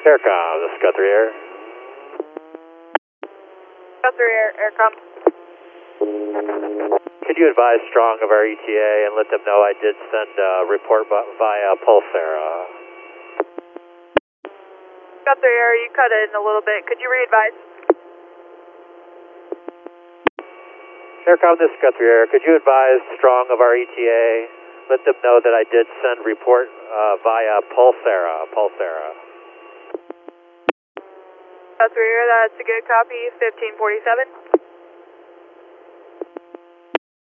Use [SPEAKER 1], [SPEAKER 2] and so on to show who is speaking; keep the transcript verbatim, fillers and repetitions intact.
[SPEAKER 1] Aircom, this is Guthrie Air.
[SPEAKER 2] Guthrie Air, Aircom.
[SPEAKER 1] Could you advise Strong of our E T A and let them know I did send a report via Pulsera?
[SPEAKER 2] Guthrie Air, you cut in a little bit. Could you re-advise?
[SPEAKER 1] Aircom, this is Guthrie Air. Could you advise Strong of our E T A? Let them know that I did send report uh, via Pulsera. Pulsera.
[SPEAKER 2] Guthrie Air, that's a good copy. fifteen forty-seven.